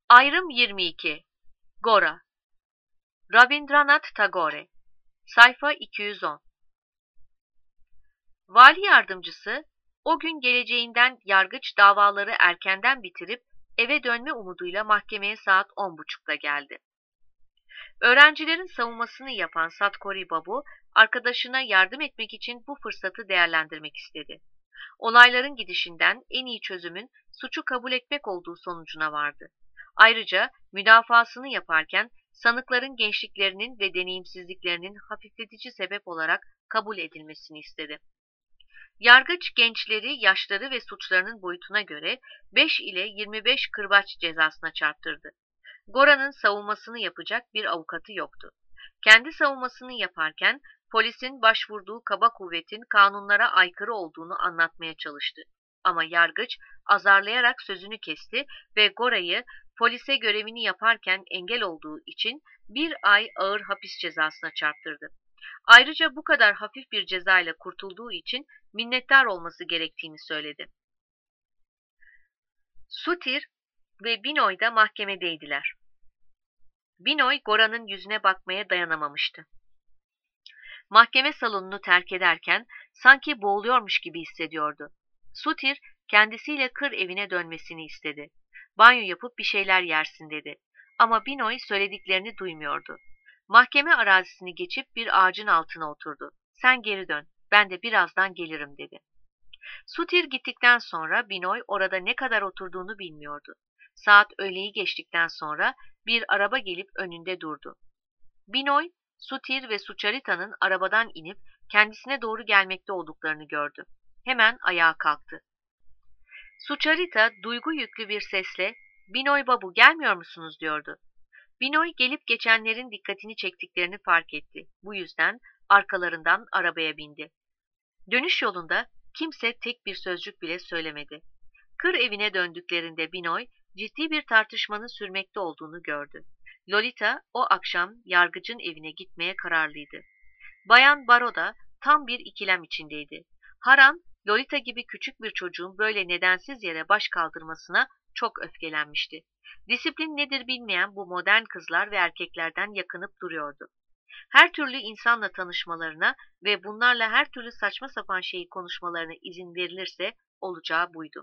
Ayrım 22. Gora. Rabindranath Tagore. Sayfa 210. Vali yardımcısı, o gün geleceğinden yargıç davaları erkenden bitirip eve dönme umuduyla mahkemeye saat 10.30'da geldi. Öğrencilerin savunmasını yapan Satkori Babu, arkadaşına yardım etmek için bu fırsatı değerlendirmek istedi. Olayların gidişinden en iyi çözümün suçu kabul etmek olduğu sonucuna vardı. Ayrıca müdafasını yaparken sanıkların gençliklerinin ve deneyimsizliklerinin hafifletici sebep olarak kabul edilmesini istedi. Yargıç gençleri, yaşları ve suçlarının boyutuna göre 5 ile 25 kırbaç cezasına çarptırdı. Gora'nın savunmasını yapacak bir avukatı yoktu. Kendi savunmasını yaparken polisin başvurduğu kaba kuvvetin kanunlara aykırı olduğunu anlatmaya çalıştı. Ama yargıç azarlayarak sözünü kesti ve Gora'yı polise görevini yaparken engel olduğu için 1 ay ağır hapis cezasına çarptırdı. Ayrıca bu kadar hafif bir cezayla kurtulduğu için minnettar olması gerektiğini söyledi. Sutir ve Binoy da mahkemedeydiler. Binoy, Gora'nın yüzüne bakmaya dayanamamıştı. Mahkeme salonunu terk ederken sanki boğuluyormuş gibi hissediyordu. Sutir, kendisiyle kır evine dönmesini istedi. Banyo yapıp bir şeyler yersin dedi. Ama Binoy söylediklerini duymuyordu. Mahkeme arazisini geçip bir ağacın altına oturdu. Sen geri dön, ben de birazdan gelirim dedi. Sutir gittikten sonra Binoy orada ne kadar oturduğunu bilmiyordu. Saat öğleyi geçtikten sonra bir araba gelip önünde durdu. Binoy, Sutir ve Sucharita'nın arabadan inip kendisine doğru gelmekte olduklarını gördü. Hemen ayağa kalktı. Sucharita duygu yüklü bir sesle "Binoy Babu, gelmiyor musunuz?" diyordu. Binoy gelip geçenlerin dikkatini çektiklerini fark etti. Bu yüzden arkalarından arabaya bindi. Dönüş yolunda kimse tek bir sözcük bile söylemedi. Kır evine döndüklerinde Binoy ciddi bir tartışmanın sürmekte olduğunu gördü. Lolita o akşam yargıcın evine gitmeye kararlıydı. Bayan Baro da tam bir ikilem içindeydi. Haran, Lolita gibi küçük bir çocuğun böyle nedensiz yere baş kaldırmasına çok öfkelenmişti. Disiplin nedir bilmeyen bu modern kızlar ve erkeklerden yakınıp duruyordu. Her türlü insanla tanışmalarına ve bunlarla her türlü saçma sapan şeyi konuşmalarına izin verilirse olacağı buydu.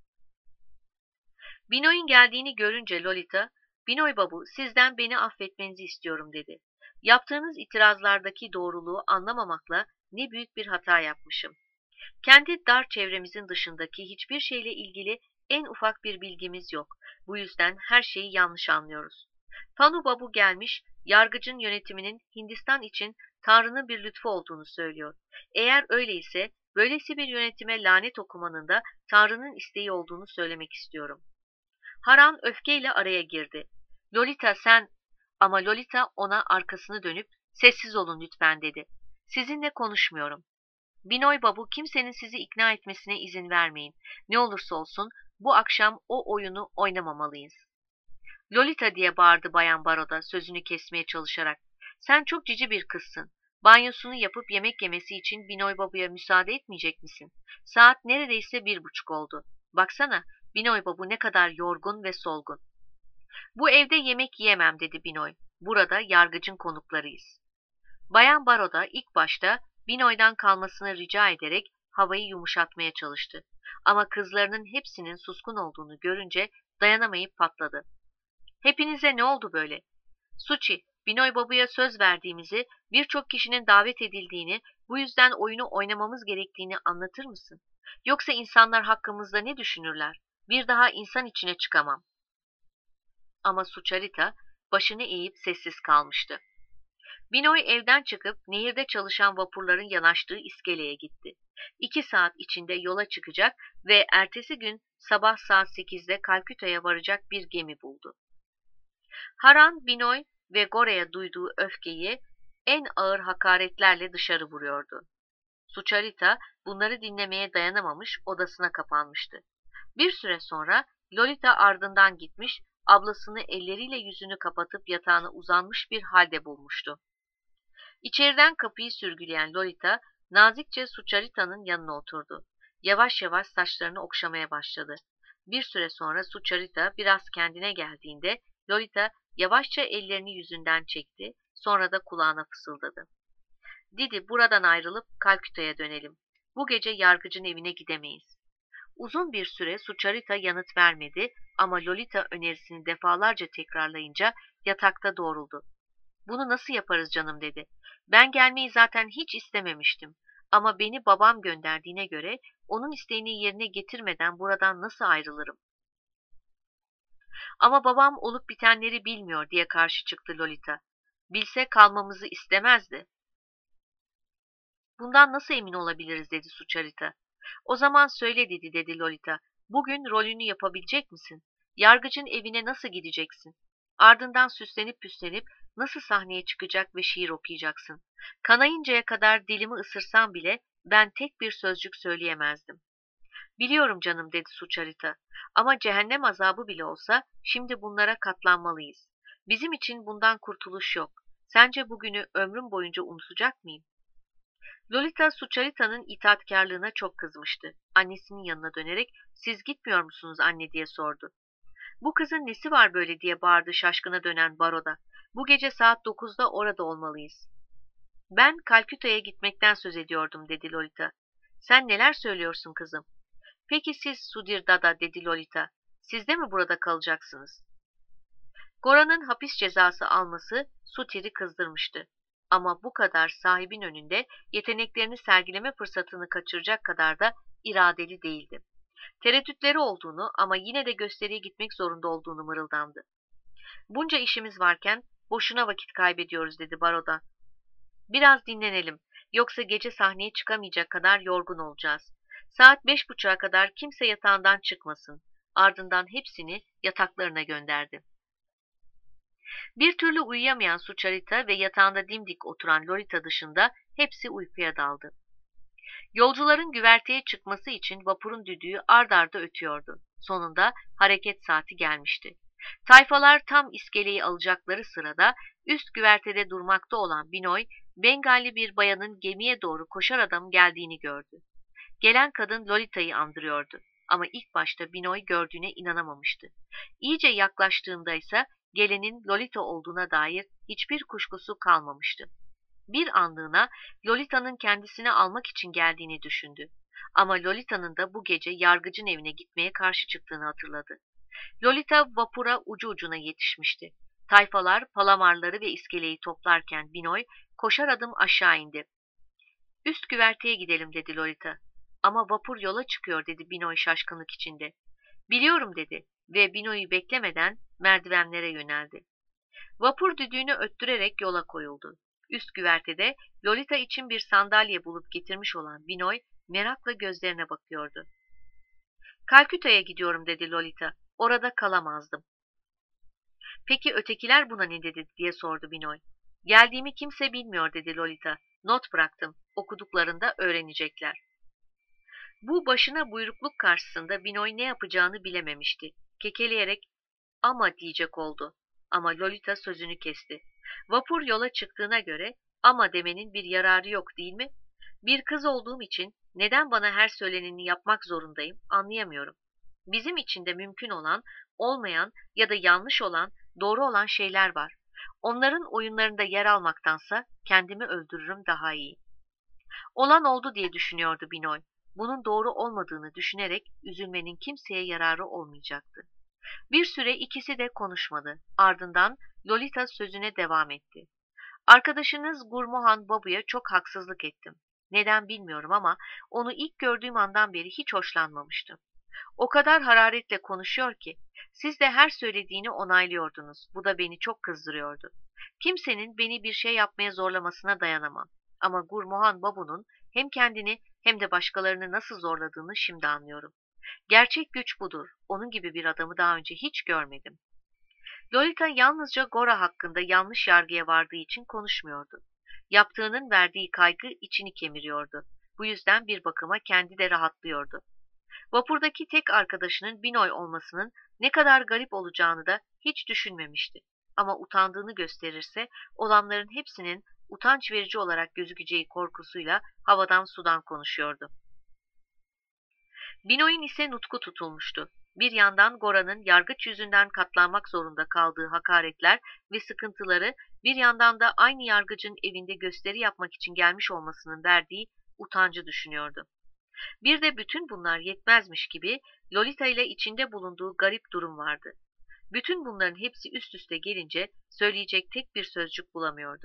Binoy'un geldiğini görünce Lolita, "Binoy Babu, sizden beni affetmenizi istiyorum." dedi. "Yaptığınız itirazlardaki doğruluğu anlamamakla ne büyük bir hata yapmışım. Kendi dar çevremizin dışındaki hiçbir şeyle ilgili en ufak bir bilgimiz yok. Bu yüzden her şeyi yanlış anlıyoruz. Panu Babu gelmiş, yargıcın yönetiminin Hindistan için Tanrı'nın bir lütfu olduğunu söylüyor. Eğer öyleyse, böylesi bir yönetime lanet okumanın da Tanrı'nın isteği olduğunu söylemek istiyorum." Haran öfkeyle araya girdi. "Lolita sen..." Ama Lolita ona arkasını dönüp "Sessiz olun lütfen." dedi. "Sizinle konuşmuyorum. Binoy Babu, kimsenin sizi ikna etmesine izin vermeyin. Ne olursa olsun bu akşam o oyunu oynamamalıyız." "Lolita," diye bağırdı Bayan Baroda sözünü kesmeye çalışarak. "Sen çok cici bir kızsın. Banyosunu yapıp yemek yemesi için Binoy Babu'ya müsaade etmeyecek misin? Saat neredeyse 1.30 oldu. Baksana, Binoy Babu ne kadar yorgun ve solgun." "Bu evde yemek yiyemem," dedi Binoy. "Burada yargıcın konuklarıyız." Bayan Baroda ilk başta Binoy'dan kalmasını rica ederek havayı yumuşatmaya çalıştı. Ama kızlarının hepsinin suskun olduğunu görünce dayanamayıp patladı. "Hepinize ne oldu böyle? Suçi, Binoy Babu'ya söz verdiğimizi, birçok kişinin davet edildiğini, bu yüzden oyunu oynamamız gerektiğini anlatır mısın? Yoksa insanlar hakkımızda ne düşünürler? Bir daha insan içine çıkamam." Ama Sucharita başını eğip sessiz kalmıştı. Binoy evden çıkıp nehirde çalışan vapurların yanaştığı iskeleye gitti. 2 saat içinde yola çıkacak ve ertesi gün sabah saat 8'de Kalküta'ya varacak bir gemi buldu. Haran, Binoy ve Gora'ya duyduğu öfkeyi en ağır hakaretlerle dışarı vuruyordu. Sucharita bunları dinlemeye dayanamamış, odasına kapanmıştı. Bir süre sonra Lolita ardından gitmiş, ablasını elleriyle yüzünü kapatıp yatağına uzanmış bir halde bulmuştu. İçeriden kapıyı sürgüleyen Lolita, nazikçe Sucharita'nın yanına oturdu. Yavaş yavaş saçlarını okşamaya başladı. Bir süre sonra Sucharita biraz kendine geldiğinde Lolita yavaşça ellerini yüzünden çekti, sonra da kulağına fısıldadı. Didi, buradan ayrılıp Kalküta'ya dönelim. Bu gece yargıcın evine gidemeyiz. Uzun bir süre Sucharita yanıt vermedi ama Lolita önerisini defalarca tekrarlayınca yatakta doğruldu. Bunu nasıl yaparız canım dedi. Ben gelmeyi zaten hiç istememiştim. Ama beni babam gönderdiğine göre onun isteğini yerine getirmeden buradan nasıl ayrılırım? Ama babam olup bitenleri bilmiyor diye karşı çıktı Lolita. Bilse kalmamızı istemezdi. Bundan nasıl emin olabiliriz dedi Sucharita. O zaman söyle dedi Lolita. Bugün rolünü yapabilecek misin? Yargıcın evine nasıl gideceksin? Ardından süslenip püslenip nasıl sahneye çıkacak ve şiir okuyacaksın? Kanayıncaya kadar dilimi ısırsam bile ben tek bir sözcük söyleyemezdim. Biliyorum canım dedi Sucharita. Ama cehennem azabı bile olsa şimdi bunlara katlanmalıyız. Bizim için bundan kurtuluş yok. Sence bugünü ömrüm boyunca unutacak mıyım? Lolita Sucharita'nın itaatkarlığına çok kızmıştı. Annesinin yanına dönerek siz gitmiyor musunuz anne diye sordu. Bu kızın nesi var böyle diye bağırdı şaşkına dönen baroda. Bu gece saat 9'da orada olmalıyız. Ben Kalküta'ya gitmekten söz ediyordum dedi Lolita. Sen neler söylüyorsun kızım? Peki siz Sudhir Dada dedi Lolita. Siz de mi burada kalacaksınız? Gora'nın hapis cezası alması Sudhir'i kızdırmıştı. Ama bu kadar sahibin önünde yeteneklerini sergileme fırsatını kaçıracak kadar da iradeli değildi. Tereddütleri olduğunu ama yine de gösteriye gitmek zorunda olduğunu mırıldandı. Bunca işimiz varken boşuna vakit kaybediyoruz dedi baroda. Biraz dinlenelim, yoksa gece sahneye çıkamayacak kadar yorgun olacağız. Saat 5:30'a kadar kimse yatağından çıkmasın. Ardından hepsini yataklarına gönderdi. Bir türlü uyuyamayan Sucharita ve yatağında dimdik oturan Lolita dışında hepsi uykuya daldı. Yolcuların güverteye çıkması için vapurun düdüğü ard arda ötüyordu. Sonunda hareket saati gelmişti. Tayfalar tam iskeleyi alacakları sırada üst güvertede durmakta olan Binoy, Bengalli bir bayanın gemiye doğru koşar adam geldiğini gördü. Gelen kadın Lolita'yı andırıyordu. Ama ilk başta Binoy gördüğüne inanamamıştı. İyice yaklaştığında ise gelenin Lolita olduğuna dair hiçbir kuşkusu kalmamıştı. Bir anlığına Lolita'nın kendisini almak için geldiğini düşündü. Ama Lolita'nın da bu gece yargıcın evine gitmeye karşı çıktığını hatırladı. Lolita vapura ucu ucuna yetişmişti. Tayfalar palamarları ve iskeleyi toplarken Binoy koşar adım aşağı indi. Üst güverteye gidelim dedi Lolita. Ama vapur yola çıkıyor dedi Binoy şaşkınlık içinde. Biliyorum dedi ve Binoy'u beklemeden merdivenlere yöneldi. Vapur düdüğünü öttürerek yola koyuldu. Üst güvertede Lolita için bir sandalye bulup getirmiş olan Binoy merakla gözlerine bakıyordu. Kalküta'ya gidiyorum dedi Lolita. Orada kalamazdım. Peki ötekiler buna ne dedi diye sordu Binoy. Geldiğimi kimse bilmiyor dedi Lolita. Not bıraktım. Okuduklarında öğrenecekler. Bu başına buyrukluk karşısında Binoy ne yapacağını bilememişti. Kekeleyerek ama diyecek oldu. Ama Lolita sözünü kesti. Vapur yola çıktığına göre ama demenin bir yararı yok değil mi? Bir kız olduğum için neden bana her söyleneni yapmak zorundayım anlayamıyorum. Bizim için de mümkün olan, olmayan ya da yanlış olan, doğru olan şeyler var. Onların oyunlarında yer almaktansa kendimi öldürürüm daha iyi. Olan oldu diye düşünüyordu Binoy. Bunun doğru olmadığını düşünerek üzülmenin kimseye yararı olmayacaktı. Bir süre ikisi de konuşmadı. Ardından Lolita sözüne devam etti. Arkadaşınız Gurmohan Babu'ya çok haksızlık ettim. Neden bilmiyorum ama onu ilk gördüğüm andan beri hiç hoşlanmamıştım. O kadar hararetle konuşuyor ki siz de her söylediğini onaylıyordunuz. Bu da beni çok kızdırıyordu. Kimsenin beni bir şey yapmaya zorlamasına dayanamam. Ama Gurmohan Babu'nun hem kendini hem de başkalarını nasıl zorladığını şimdi anlıyorum. Gerçek güç budur. Onun gibi bir adamı daha önce hiç görmedim. Lolita yalnızca Gora hakkında yanlış yargıya vardığı için konuşmuyordu. Yaptığının verdiği kaygı içini kemiriyordu. Bu yüzden bir bakıma kendi de rahatlıyordu. Vapurdaki tek arkadaşının Binoy olmasının ne kadar garip olacağını da hiç düşünmemişti. Ama utandığını gösterirse olanların hepsinin utanç verici olarak gözükeceği korkusuyla havadan sudan konuşuyordu. Binoy'un ise nutku tutulmuştu. Bir yandan Gora'nın yargıç yüzünden katlanmak zorunda kaldığı hakaretler ve sıkıntıları, bir yandan da aynı yargıcın evinde gösteri yapmak için gelmiş olmasının verdiği utancı düşünüyordu. Bir de bütün bunlar yetmezmiş gibi Lolita ile içinde bulunduğu garip durum vardı. Bütün bunların hepsi üst üste gelince söyleyecek tek bir sözcük bulamıyordu.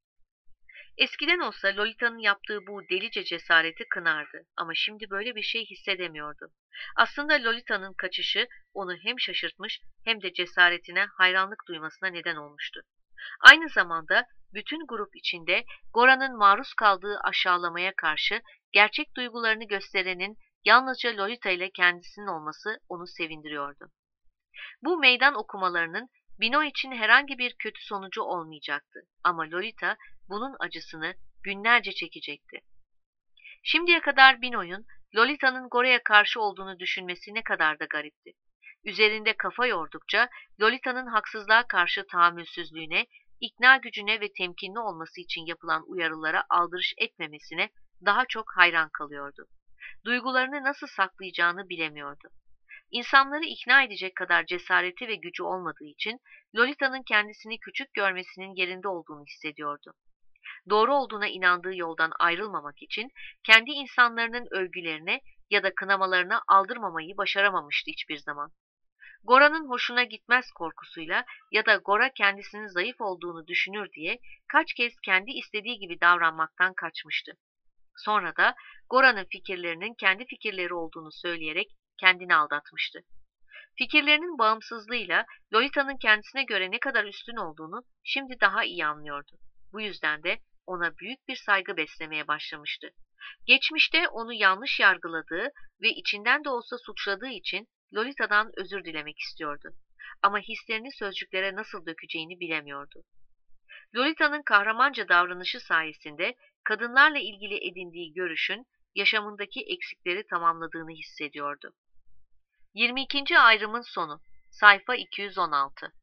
Eskiden olsa Lolita'nın yaptığı bu delice cesareti kınardı ama şimdi böyle bir şey hissedemiyordu. Aslında Lolita'nın kaçışı onu hem şaşırtmış hem de cesaretine hayranlık duymasına neden olmuştu. Aynı zamanda bütün grup içinde Gora'nın maruz kaldığı aşağılamaya karşı gerçek duygularını gösterenin yalnızca Lolita ile kendisinin olması onu sevindiriyordu. Bu meydan okumalarının Bino için herhangi bir kötü sonucu olmayacaktı ama Lolita bunun acısını günlerce çekecekti. Şimdiye kadar Bino'nun Lolita'nın Gora'ya karşı olduğunu düşünmesi ne kadar da garipti. Üzerinde kafa yordukça Lolita'nın haksızlığa karşı tahammülsüzlüğüne, ikna gücüne ve temkinli olması için yapılan uyarılara aldırış etmemesine daha çok hayran kalıyordu. Duygularını nasıl saklayacağını bilemiyordu. İnsanları ikna edecek kadar cesareti ve gücü olmadığı için Lolita'nın kendisini küçük görmesinin yerinde olduğunu hissediyordu. Doğru olduğuna inandığı yoldan ayrılmamak için kendi insanlarının övgülerine ya da kınamalarına aldırmamayı başaramamıştı hiçbir zaman. Gora'nın hoşuna gitmez korkusuyla ya da Gora kendisinin zayıf olduğunu düşünür diye kaç kez kendi istediği gibi davranmaktan kaçmıştı. Sonra da Gora'nın fikirlerinin kendi fikirleri olduğunu söyleyerek kendini aldatmıştı. Fikirlerinin bağımsızlığıyla Lolita'nın kendisine göre ne kadar üstün olduğunu şimdi daha iyi anlıyordu. Bu yüzden de ona büyük bir saygı beslemeye başlamıştı. Geçmişte onu yanlış yargıladığı ve içinden de olsa suçladığı için Lolita'dan özür dilemek istiyordu. Ama hislerini sözcüklere nasıl dökeceğini bilemiyordu. Lolita'nın kahramanca davranışı sayesinde kadınlarla ilgili edindiği görüşün yaşamındaki eksikleri tamamladığını hissediyordu. 22. ayrımın sonu. Sayfa 216.